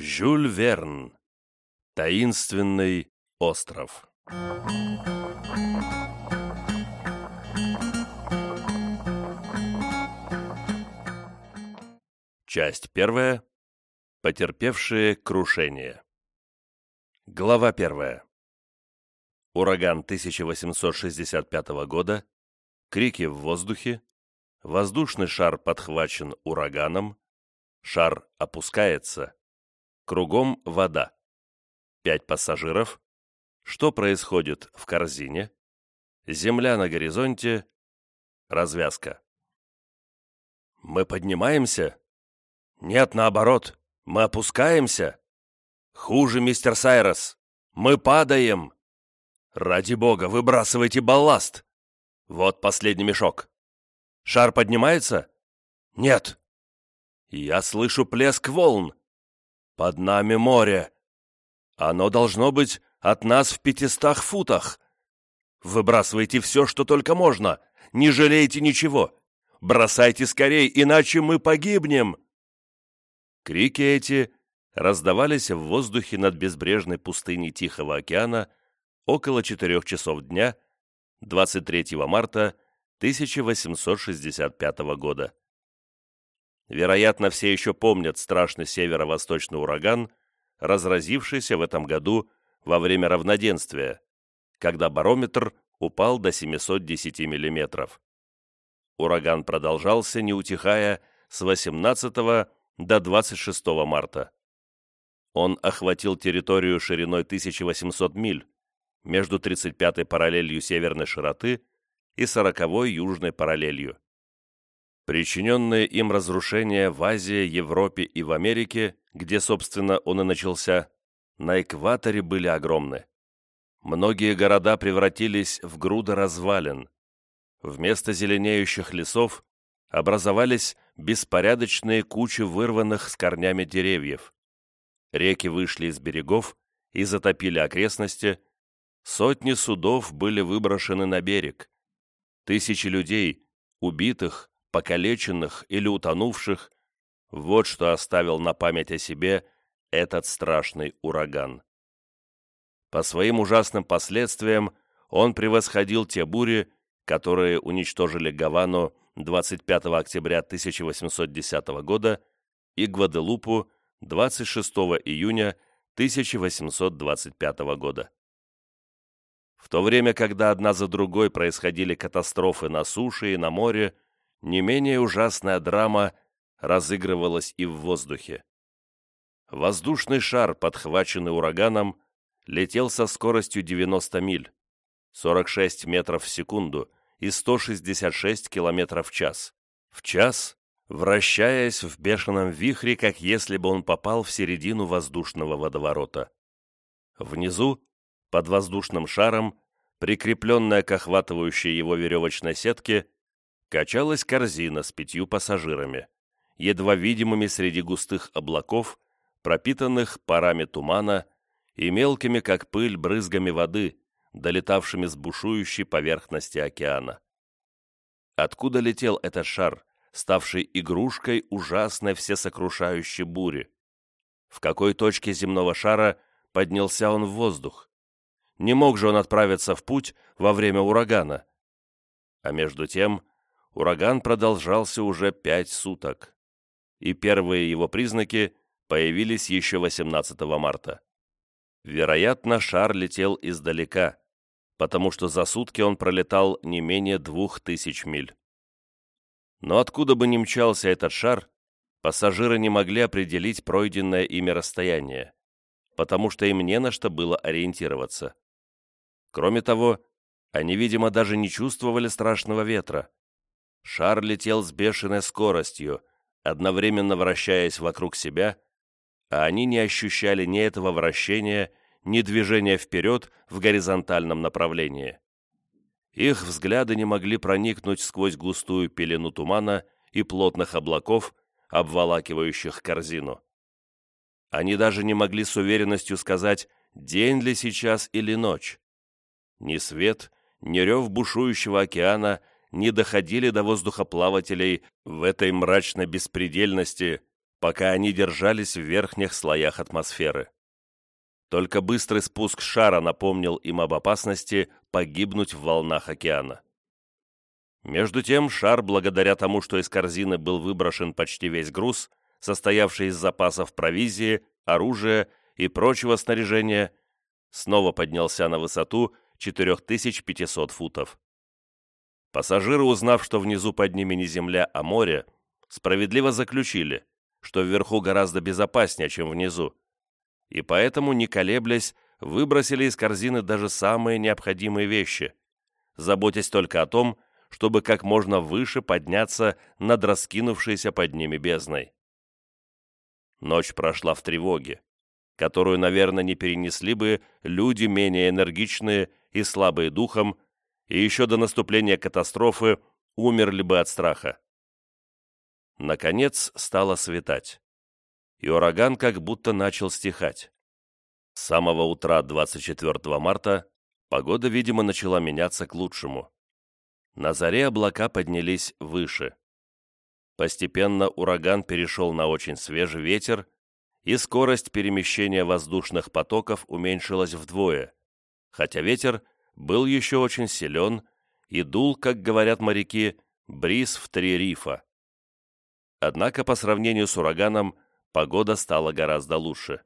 Жюль Верн. Таинственный остров. Часть первая. Потерпевшие крушение. Глава 1. Ураган 1865 года. Крики в воздухе. Воздушный шар подхвачен ураганом. Шар опускается. Кругом вода. 5 пассажиров. Что происходит в корзине? Земля на горизонте. Развязка. Мы поднимаемся? Нет, наоборот. Мы опускаемся. Хуже, мистер Сайрос. Мы падаем. Ради бога, выбрасывайте балласт. Вот последний мешок. Шар поднимается? Нет. Я слышу плеск волн. Под нами море. Оно должно быть от нас в 500 футах. Выбрасывайте все, что только можно. Не жалейте ничего. Бросайте скорей, иначе мы погибнем. Крики эти раздавались в воздухе над безбрежной пустыней Тихого океана около 4 часов дня 23 марта 1865 года. Вероятно, все еще помнят страшный северо-восточный ураган, разразившийся в этом году во время равноденствия, когда барометр упал до 710 миллиметров. Ураган продолжался, не утихая, с 18 до 26 марта. Он охватил территорию шириной 1800 миль, между 35-й параллелью северной широты и 40-й южной параллелью. Причиненные им разрушения в Азии, Европе и в Америке, где, собственно, он и начался, на экваторе были огромны. Многие города превратились в груды развалин. Вместо зеленеющих лесов образовались беспорядочные кучи вырванных с корнями деревьев. Реки вышли из берегов и затопили окрестности. Сотни судов были выброшены на берег. Тысячи людей, убитых, покалеченных или утонувших, вот что оставил на память о себе этот страшный ураган. По своим ужасным последствиям он превосходил те бури, которые уничтожили Гавану 25 октября 1810 года и Гваделупу 26 июня 1825 года. В то время, когда одна за другой происходили катастрофы на суше и на море, не менее ужасная драма разыгрывалась и в воздухе. Воздушный шар, подхваченный ураганом, летел со скоростью 90 миль, 46 метров в секунду и 166 километров в час. В час, вращаясь в бешеном вихре, как если бы он попал в середину воздушного водоворота. Внизу, под воздушным шаром, прикрепленная к охватывающей его веревочной сетке, качалась корзина с 5 пассажирами, едва видимыми среди густых облаков, пропитанных парами тумана и мелкими, как пыль, брызгами воды, долетавшими с бушующей поверхности океана. Откуда летел этот шар, ставший игрушкой ужасной всесокрушающей бури? В какой точке земного шара поднялся он в воздух? Не мог же он отправиться в путь во время урагана? А между тем, ураган продолжался уже 5 суток, и первые его признаки появились еще 18 марта. Вероятно, шар летел издалека, потому что за сутки он пролетал не менее 2000 миль. Но откуда бы ни мчался этот шар, пассажиры не могли определить пройденное ими расстояние, потому что им не на что было ориентироваться. Кроме того, они, видимо, даже не чувствовали страшного ветра. Шар летел с бешеной скоростью, одновременно вращаясь вокруг себя, а они не ощущали ни этого вращения, ни движения вперед в горизонтальном направлении. Их взгляды не могли проникнуть сквозь густую пелену тумана и плотных облаков, обволакивающих корзину. Они даже не могли с уверенностью сказать, день ли сейчас или ночь. Ни свет, ни рев бушующего океана не доходили до воздухоплавателей в этой мрачной беспредельности, пока они держались в верхних слоях атмосферы. Только быстрый спуск шара напомнил им об опасности погибнуть в волнах океана. Между тем, шар, благодаря тому, что из корзины был выброшен почти весь груз, состоявший из запасов провизии, оружия и прочего снаряжения, снова поднялся на высоту 4500 футов. Пассажиры, узнав, что внизу под ними не земля, а море, справедливо заключили, что вверху гораздо безопаснее, чем внизу, и поэтому, не колеблясь, выбросили из корзины даже самые необходимые вещи, заботясь только о том, чтобы как можно выше подняться над раскинувшейся под ними бездной. Ночь прошла в тревоге, которую, наверное, не перенесли бы люди менее энергичные и слабые духом, и еще до наступления катастрофы умерли бы от страха. Наконец стало светать, и ураган как будто начал стихать. С самого утра 24 марта погода, видимо, начала меняться к лучшему. На заре облака поднялись выше. Постепенно ураган перешел на очень свежий ветер, и скорость перемещения воздушных потоков уменьшилась вдвое, хотя ветер был еще очень силен и дул, как говорят моряки, бриз в 3 рифа. Однако по сравнению с ураганом погода стала гораздо лучше.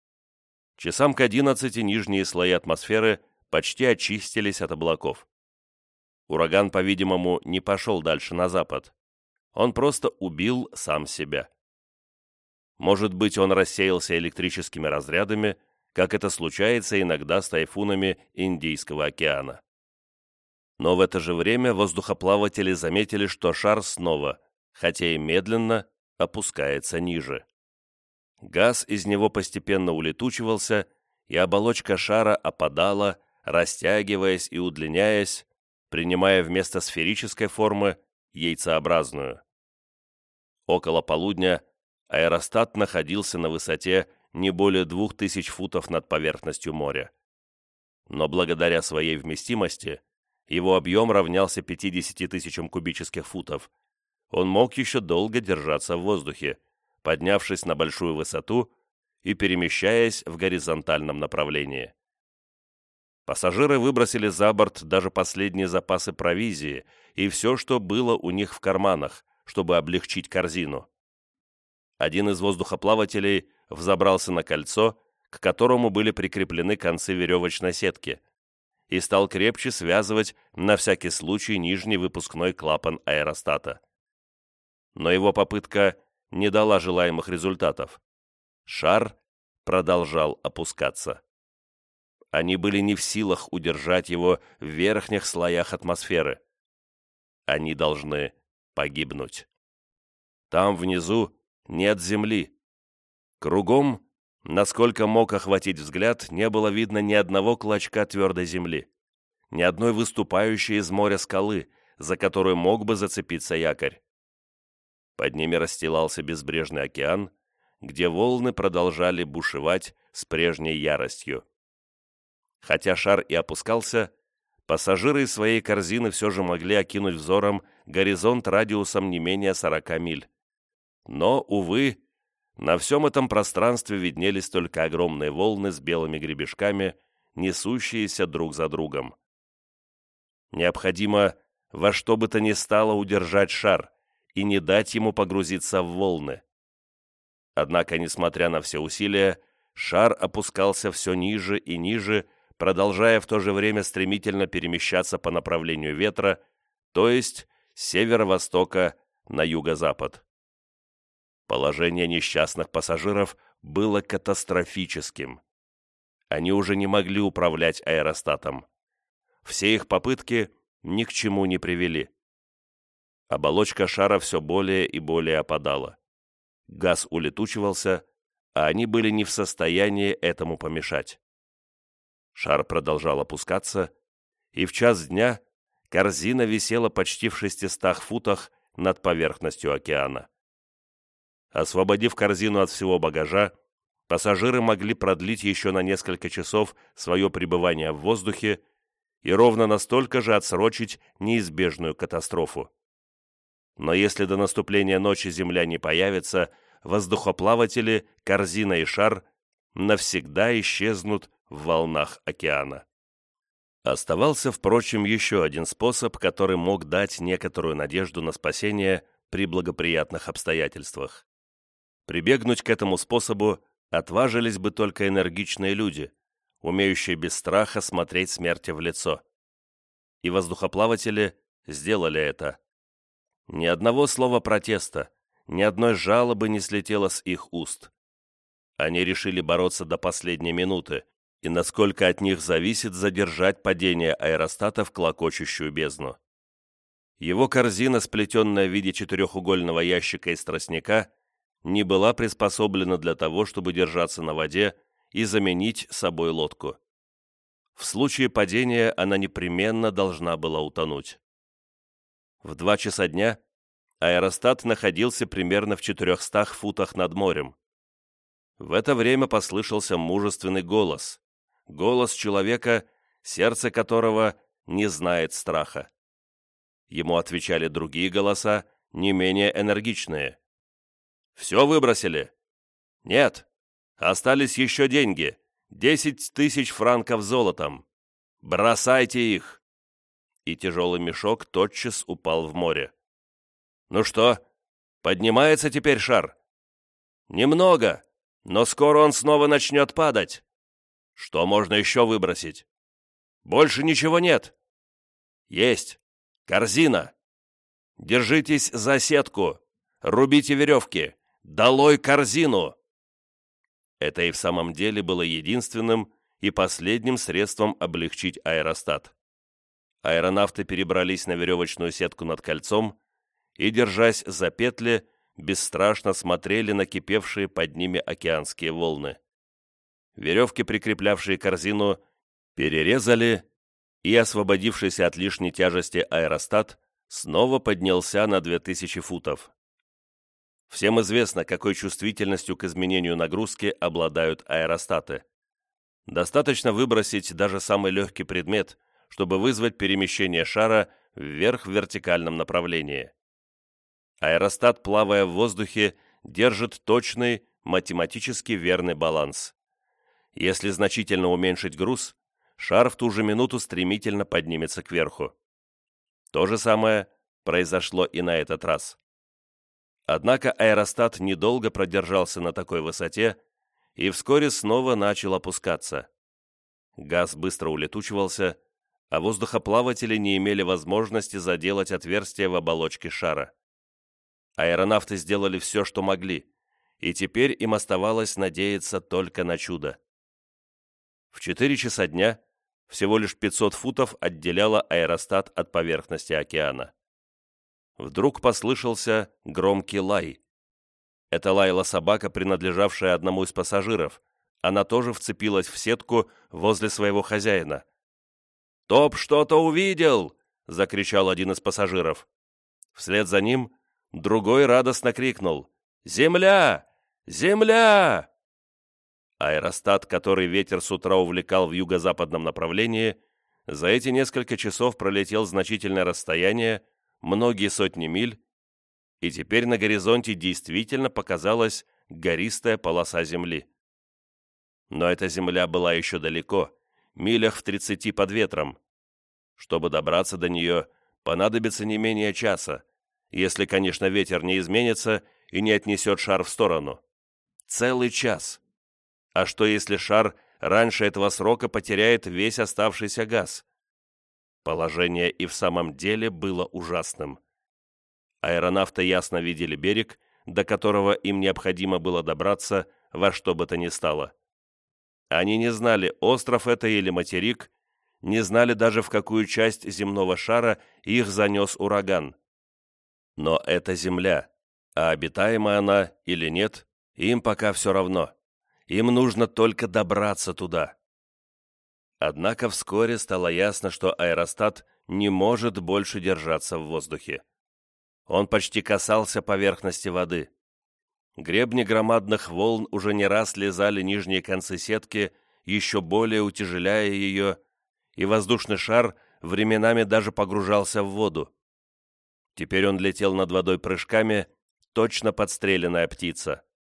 Часам к 11 нижние слои атмосферы почти очистились от облаков. Ураган, по-видимому, не пошел дальше на запад. Он просто убил сам себя. Может быть, он рассеялся электрическими разрядами, как это случается иногда с тайфунами Индийского океана. Но в это же время воздухоплаватели заметили, что шар снова, хотя и медленно, опускается ниже. Газ из него постепенно улетучивался, и оболочка шара опадала, растягиваясь и удлиняясь, принимая вместо сферической формы яйцеобразную. Около полудня аэростат находился на высоте не более 2000 футов над поверхностью моря. Но благодаря своей вместимости его объем равнялся 50 тысячам кубических футов. Он мог еще долго держаться в воздухе, поднявшись на большую высоту и перемещаясь в горизонтальном направлении. Пассажиры выбросили за борт даже последние запасы провизии и все, что было у них в карманах, чтобы облегчить корзину. Один из воздухоплавателей взобрался на кольцо, к которому были прикреплены концы веревочной сетки, и стал крепче связывать на всякий случай нижний выпускной клапан аэростата. Но его попытка не дала желаемых результатов. Шар продолжал опускаться. Они были не в силах удержать его в верхних слоях атмосферы. Они должны погибнуть. Там внизу нет земли. Кругом, насколько мог охватить взгляд, не было видно ни одного клочка твердой земли, ни одной выступающей из моря скалы, за которую мог бы зацепиться якорь. Под ними расстилался безбрежный океан, где волны продолжали бушевать с прежней яростью. Хотя шар и опускался, пассажиры из своей корзины все же могли окинуть взором горизонт радиусом не менее 40 миль. Но, увы, на всем этом пространстве виднелись только огромные волны с белыми гребешками, несущиеся друг за другом. Необходимо во что бы то ни стало удержать шар и не дать ему погрузиться в волны. Однако, несмотря на все усилия, шар опускался все ниже и ниже, продолжая в то же время стремительно перемещаться по направлению ветра, то есть с северо-востока на юго-запад. Положение несчастных пассажиров было катастрофическим. Они уже не могли управлять аэростатом. Все их попытки ни к чему не привели. Оболочка шара все более и более опадала. Газ улетучивался, а они были не в состоянии этому помешать. Шар продолжал опускаться, и в час дня корзина висела почти в 600 футах над поверхностью океана. Освободив корзину от всего багажа, пассажиры могли продлить еще на несколько часов свое пребывание в воздухе и ровно настолько же отсрочить неизбежную катастрофу. Но если до наступления ночи Земля не появится, воздухоплаватели, корзина и шар навсегда исчезнут в волнах океана. Оставался, впрочем, еще один способ, который мог дать некоторую надежду на спасение при благоприятных обстоятельствах. Прибегнуть к этому способу отважились бы только энергичные люди, умеющие без страха смотреть смерти в лицо. И воздухоплаватели сделали это. Ни одного слова протеста, ни одной жалобы не слетело с их уст. Они решили бороться до последней минуты, и насколько от них зависит задержать падение аэростата в клокочущую бездну. Его корзина, сплетенная в виде четырехугольного ящика из тростника, не была приспособлена для того, чтобы держаться на воде и заменить собой лодку. В случае падения она непременно должна была утонуть. В 2 часа дня аэростат находился примерно в 400 футах над морем. В это время послышался мужественный голос. Голос человека, сердце которого не знает страха. Ему отвечали другие голоса, не менее энергичные. «Все выбросили?» «Нет. Остались еще деньги. 10 000 франков золотом. Бросайте их!» И тяжелый мешок тотчас упал в море. «Ну что, поднимается теперь шар?» «Немного, но скоро он снова начнет падать. Что можно еще выбросить?» «Больше ничего нет». «Есть. Корзина. Держитесь за сетку. Рубите веревки. Долой корзину!» Это и в самом деле было единственным и последним средством облегчить аэростат. Аэронавты перебрались на веревочную сетку над кольцом и, держась за петли, бесстрашно смотрели на кипевшие под ними океанские волны. Веревки, прикреплявшие корзину, перерезали, и освободившийся от лишней тяжести аэростат снова поднялся на 2000 футов. Всем известно, какой чувствительностью к изменению нагрузки обладают аэростаты. Достаточно выбросить даже самый легкий предмет, чтобы вызвать перемещение шара вверх в вертикальном направлении. Аэростат, плавая в воздухе, держит точный, математически верный баланс. Если значительно уменьшить груз, шар в ту же минуту стремительно поднимется кверху. То же самое произошло и на этот раз. Однако аэростат недолго продержался на такой высоте и вскоре снова начал опускаться. Газ быстро улетучивался, а воздухоплаватели не имели возможности заделать отверстие в оболочке шара. Аэронавты сделали все, что могли, и теперь им оставалось надеяться только на чудо. В 4 часа дня всего лишь 500 футов отделяло аэростат от поверхности океана. Вдруг послышался громкий лай. Это лаяла собака, принадлежавшая одному из пассажиров. Она тоже вцепилась в сетку возле своего хозяина. «Топ что-то увидел!» — закричал один из пассажиров. Вслед за ним другой радостно крикнул: «Земля! Земля!» Аэростат, который ветер с утра увлекал в юго-западном направлении, за эти несколько часов пролетел значительное расстояние, многие сотни миль, и теперь на горизонте действительно показалась гористая полоса земли. Но эта земля была еще далеко, милях в 30 под ветром. Чтобы добраться до нее, понадобится не менее часа, если, конечно, ветер не изменится и не отнесет шар в сторону. Целый час. А что, если шар раньше этого срока потеряет весь оставшийся газ? Положение и в самом деле было ужасным. Аэронавты ясно видели берег, до которого им необходимо было добраться во что бы то ни стало. Они не знали, остров это или материк, не знали даже, в какую часть земного шара их занес ураган. Но это земля, а обитаема она или нет, им пока все равно. Им нужно только добраться туда. Однако вскоре стало ясно, что аэростат не может больше держаться в воздухе. Он почти касался поверхности воды. Гребни громадных волн уже не раз лизали нижние концы сетки, еще более утяжеляя ее, и воздушный шар временами даже погружался в воду. Теперь он летел над водой прыжками, точно подстреленная птица.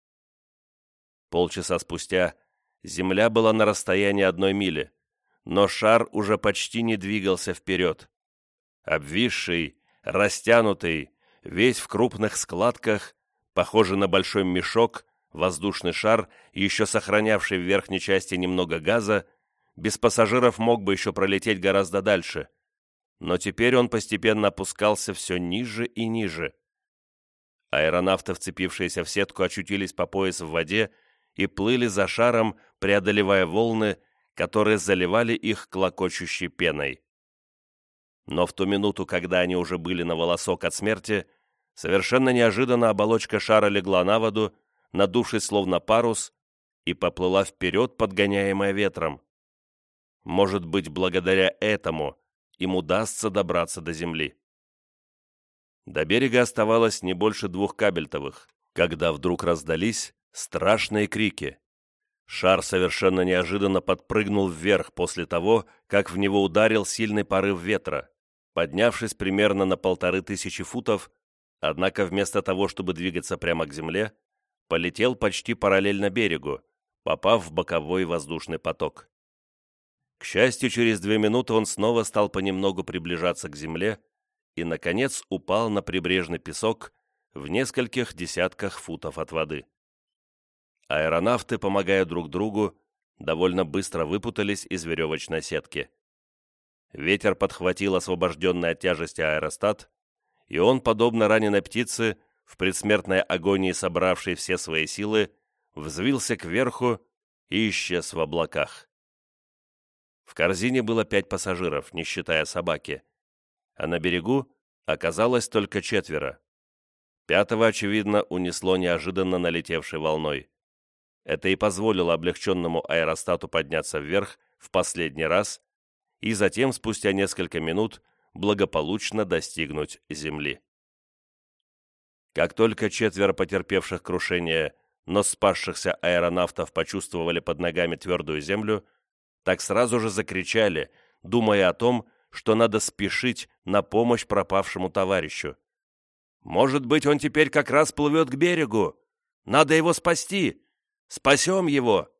Полчаса спустя земля была на расстоянии 1 мили, но шар уже почти не двигался вперед. Обвисший, растянутый, весь в крупных складках, похожий на большой мешок, воздушный шар, еще сохранявший в верхней части немного газа, без пассажиров мог бы еще пролететь гораздо дальше. Но теперь он постепенно опускался все ниже и ниже. Аэронавты, вцепившиеся в сетку, очутились по пояс в воде и плыли за шаром, преодолевая волны, которые заливали их клокочущей пеной. Но в ту минуту, когда они уже были на волосок от смерти, совершенно неожиданно оболочка шара легла на воду, надувшись словно парус, и поплыла вперед, подгоняемая ветром. Может быть, благодаря этому им удастся добраться до земли. До берега оставалось не больше 2 кабельтовых, когда вдруг раздались страшные крики. Шар совершенно неожиданно подпрыгнул вверх после того, как в него ударил сильный порыв ветра, поднявшись примерно на 1500 футов, однако вместо того, чтобы двигаться прямо к земле, полетел почти параллельно берегу, попав в боковой воздушный поток. К счастью, через 2 минуты он снова стал понемногу приближаться к земле и, наконец, упал на прибрежный песок в нескольких десятках футов от воды. Аэронавты, помогая друг другу, довольно быстро выпутались из веревочной сетки. Ветер подхватил освобожденный от тяжести аэростат, и он, подобно раненой птице, в предсмертной агонии собравшей все свои силы, взвился кверху и исчез в облаках. В корзине было 5 пассажиров, не считая собаки, а на берегу оказалось только 4. 5-го, очевидно, унесло неожиданно налетевшей волной. Это и позволило облегченному аэростату подняться вверх в последний раз и затем, спустя несколько минут, благополучно достигнуть земли. Как только 4 потерпевших крушение, но спасшихся аэронавтов почувствовали под ногами твердую землю, так сразу же закричали, думая о том, что надо спешить на помощь пропавшему товарищу. «Может быть, он теперь как раз плывет к берегу! Надо его спасти! Спасем его!»